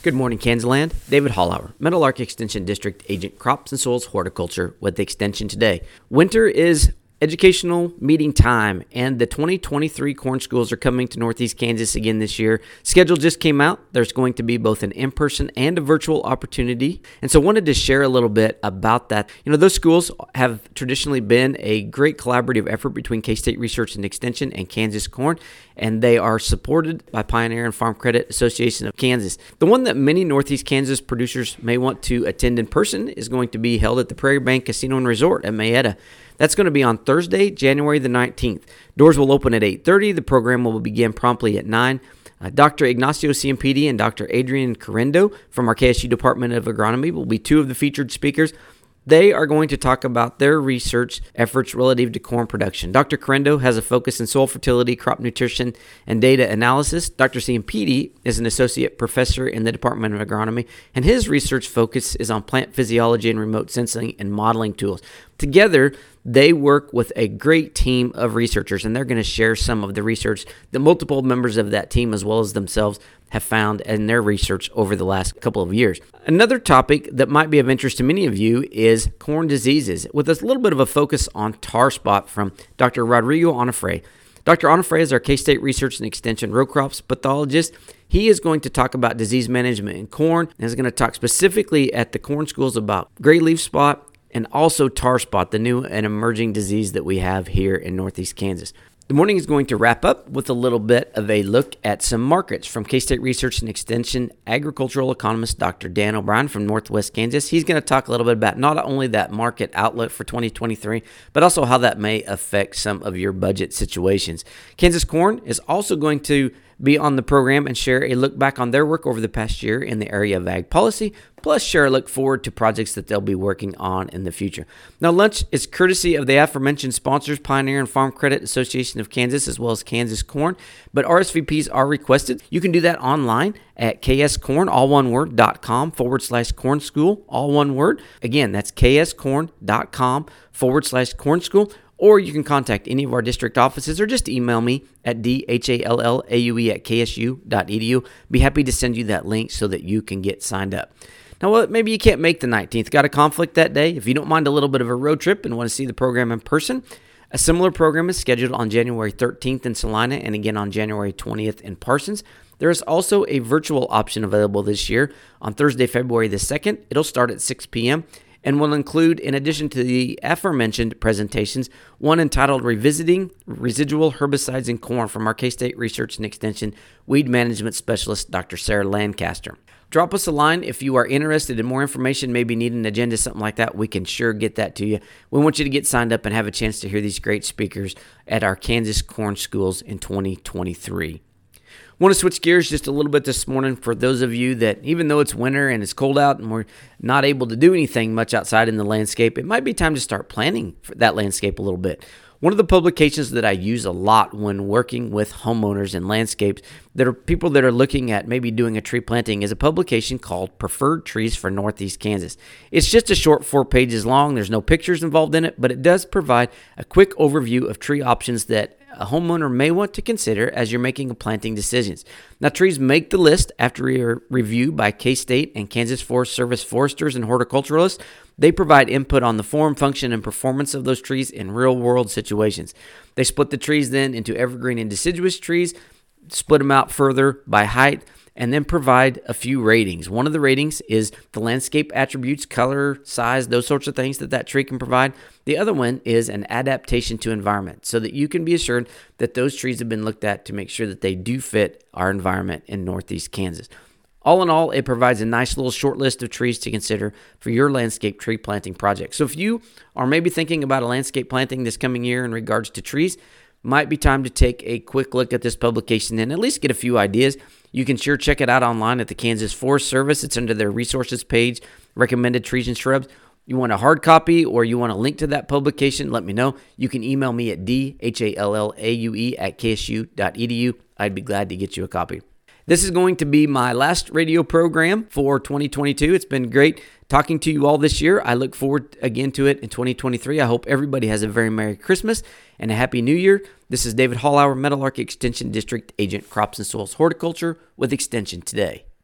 Good morning, Kansasland. David Hollauer, Meadowlark Extension District Agent, Crops and Soils Horticulture with Extension Today. Winter is educational meeting time, and the 2023 corn schools are coming to Northeast Kansas again this year. Schedule just came out. There's going to be both an in-person and a virtual opportunity, and so wanted to share a little bit about that. Those schools have traditionally been a great collaborative effort between K-State Research and Extension and Kansas Corn, and they are supported by Pioneer and Farm Credit Association of Kansas. The one that many Northeast Kansas producers may want to attend in person is going to be held at the Prairie Bank Casino and Resort at Mayetta. That's going to be on Thursday, January the 19th. Doors will open at 8:30. The program will begin promptly at 9. Dr. Ignacio Ciampidi and Dr. Adrian Correndo from our KSU Department of Agronomy will be two of the featured speakers. They are going to talk about their research efforts relative to corn production. Dr. Correndo has a focus in soil fertility, crop nutrition, and data analysis. Dr. Ciampidi is an associate professor in the Department of Agronomy, and his research focus is on plant physiology and remote sensing and modeling tools. Together, they work with a great team of researchers, and they're going to share some of the research that multiple members of that team, as well as themselves, have found in their research over the last couple of years. Another topic that might be of interest to many of you is corn diseases, with a little bit of a focus on tar spot from Dr. Rodrigo Onofre. Dr. Onofre is our K-State Research and Extension row crops pathologist. He is going to talk about disease management in corn, and is going to talk specifically at the corn schools about gray leaf spot, and also tar spot, the new and emerging disease that we have here in Northeast Kansas. The morning is going to wrap up with a little bit of a look at some markets from K-State Research and Extension agricultural economist Dr. Dan O'Brien from Northwest Kansas. He's going to talk a little bit about not only that market outlook for 2023, but also how that may affect some of your budget situations. Kansas Corn is also going to be on the program and share a look back on their work over the past year in the area of ag policy, plus share a look forward to projects that they'll be working on in the future. Now, lunch is courtesy of the aforementioned sponsors, Pioneer and Farm Credit Association of Kansas, as well as Kansas Corn, but RSVPs are requested. You can do that online at kscorn, all one word, .com/corn school, all one word. Again, that's kscorn.com/corn school. Or you can contact any of our district offices or just email me at dhallaue@ksu.edu. Be happy to send you that link so that you can get signed up. Now, maybe you can't make the 19th. Got a conflict that day? If you don't mind a little bit of a road trip and want to see the program in person, a similar program is scheduled on January 13th in Salina and again on January 20th in Parsons. There is also a virtual option available this year on Thursday, February the 2nd. It'll start at 6 p.m. and will include, in addition to the aforementioned presentations, one entitled Revisiting Residual Herbicides in Corn from our K-State Research and Extension Weed Management Specialist, Dr. Sarah Lancaster. Drop us a line if you are interested in more information, maybe need an agenda, something like that. We can sure get that to you. We want you to get signed up and have a chance to hear these great speakers at our Kansas Corn Schools in 2023. Want to switch gears just a little bit this morning for those of you that, even though it's winter and it's cold out and we're not able to do anything much outside in the landscape, it might be time to start planning for that landscape a little bit. One of the publications that I use a lot when working with homeowners and landscapes that are people that are looking at maybe doing a tree planting is a publication called Preferred Trees for Northeast Kansas. It's just a short 4 pages long. There's no pictures involved in it, but it does provide a quick overview of tree options that a homeowner may want to consider as you're making planting decisions. Now, trees make the list after a review by K-State and Kansas Forest Service foresters and horticulturalists. They provide input on the form, function, and performance of those trees in real-world situations. They split the trees then into evergreen and deciduous trees, split them out further by height, and then provide a few ratings. One of the ratings is the landscape attributes, color, size, those sorts of things that tree can provide. The other one is an adaptation to environment, so that you can be assured that those trees have been looked at to make sure that they do fit our environment in Northeast Kansas. All in all, it provides a nice little short list of trees to consider for your landscape tree planting project. So if you are maybe thinking about a landscape planting this coming year in regards to trees, might be time to take a quick look at this publication and at least get a few ideas. You can sure check it out online at the Kansas Forest Service. It's under their resources page, recommended trees and shrubs. You want a hard copy or you want a link to that publication, let me know. You can email me at dhallaue@ksu.edu. I'd be glad to get you a copy. This is going to be my last radio program for 2022. It's been great talking to you all this year. I look forward again to it in 2023. I hope everybody has a very Merry Christmas and a Happy New Year. This is David Hollauer, Meadowlark Extension District Agent, Crops and Soils Horticulture with Extension Today.